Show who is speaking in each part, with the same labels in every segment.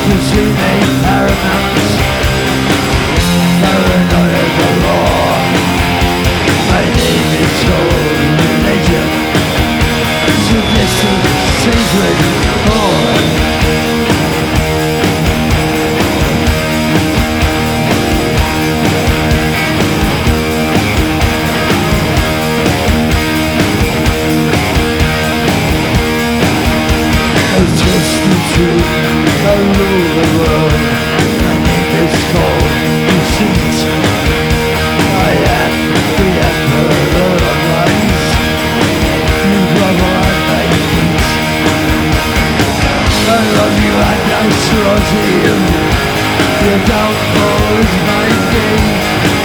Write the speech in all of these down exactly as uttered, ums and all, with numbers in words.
Speaker 1: Consuming paramount, paranoia galore. My name is called religion, submissive, sacred core. Truth, I rule the world. My name is called deceit. I am the emperor of lies. You grovel at my feet. I love you and I slaughter you. Your downfall is my game.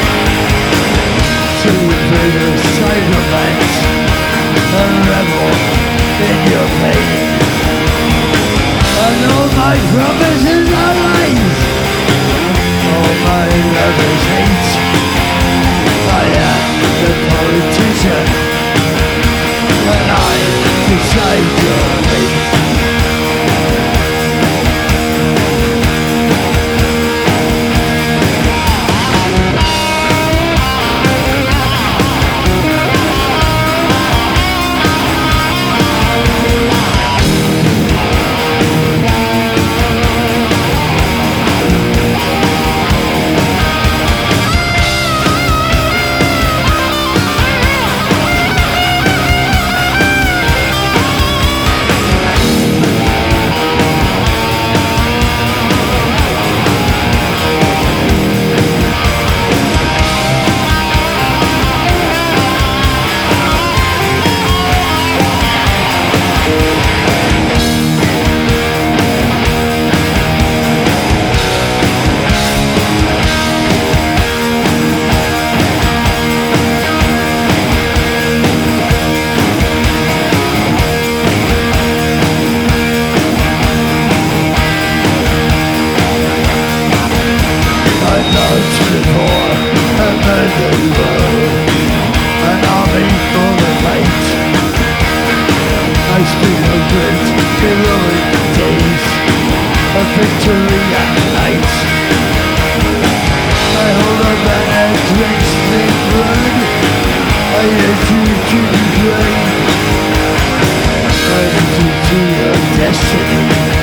Speaker 1: To be a psychopath, a rebel in your pain. And all my promises are lies. All my love is hate. I am the politician, and I decide your fate. An army full of hate. I speak of great heroic days, of victory at night. I hold a banner drenched in blood. I urge you to be brave. I lead you to your destiny.